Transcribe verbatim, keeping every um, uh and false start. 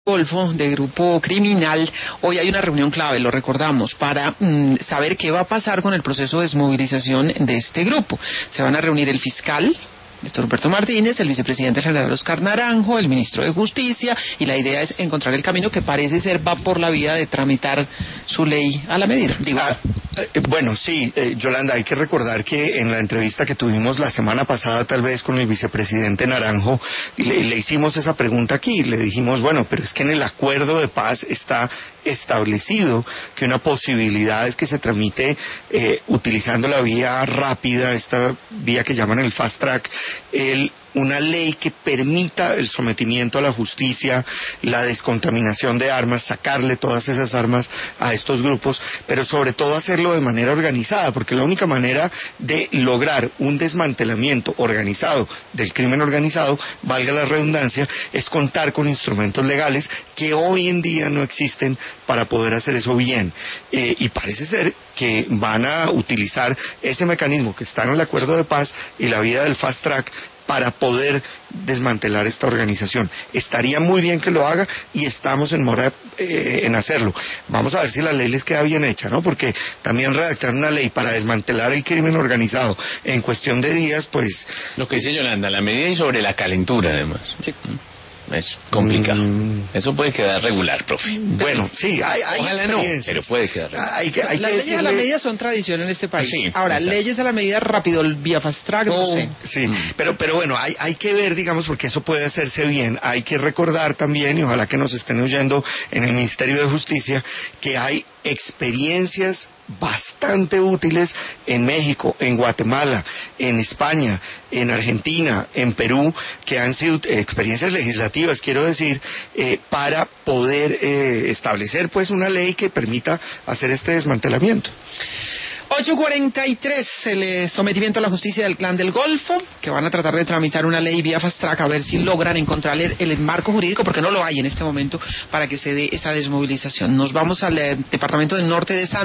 Golfo, de Grupo Criminal. Hoy hay una reunión clave, lo recordamos, para mm, saber qué va a pasar con el proceso de desmovilización de este grupo. Se van a reunir el fiscal Néstor Humberto Martínez, el vicepresidente general Oscar Naranjo, el ministro de Justicia, y la idea es encontrar el camino que parece ser va por la vía de tramitar su ley a la medida. Digo, ah, eh, bueno, sí, eh, Yolanda, hay que recordar que en la entrevista que tuvimos la semana pasada, tal vez con el vicepresidente Naranjo, le, le hicimos esa pregunta aquí, le dijimos, bueno, pero es que en el acuerdo de paz está establecido que una posibilidad es que se tramite eh, utilizando la vía rápida, esta vía que llaman el fast track, el una ley que permita el sometimiento a la justicia, la descontaminación de armas, sacarle todas esas armas a estos grupos, pero sobre todo hacerlo de manera organizada, porque la única manera de lograr un desmantelamiento organizado del crimen organizado, valga la redundancia, es contar con instrumentos legales que hoy en día no existen para poder hacer eso bien. Eh, y parece ser que van a utilizar ese mecanismo que está en el acuerdo de paz y la vía del fast track para poder desmantelar esta organización. Estaría muy bien que lo haga y estamos en mora eh, en hacerlo. Vamos a ver si la ley les queda bien hecha, ¿no? Porque también redactar una ley para desmantelar el crimen organizado en cuestión de días, pues... Lo que dice Yolanda, la medida y sobre la calentura, además. Sí. Es complicado. Mm. Eso puede quedar regular, profe. Bueno, sí, hay, hay Ojalá no, pero puede quedar regular. Hay que, hay Las que leyes decirle... a la medida son tradición en este país. Sí, Ahora, exacto. leyes a la medida rápido, el vía fast track, no, no sé. Sí, mm. pero, pero bueno, hay, hay que ver, digamos, porque eso puede hacerse bien. Hay que recordar también, y ojalá que nos estén oyendo en el Ministerio de Justicia, que hay experiencias bastante útiles en México, en Guatemala, en España, en Argentina, en Perú, que han sido eh, experiencias legislativas, quiero decir, eh, para poder eh, establecer pues una ley que permita hacer este desmantelamiento. ocho cuarenta y tres, el sometimiento a la justicia del Clan del Golfo, que van a tratar de tramitar una ley vía fast track a ver si logran encontrar el, el marco jurídico, porque no lo hay en este momento, para que se dé esa desmovilización. Nos vamos al eh, departamento del norte de San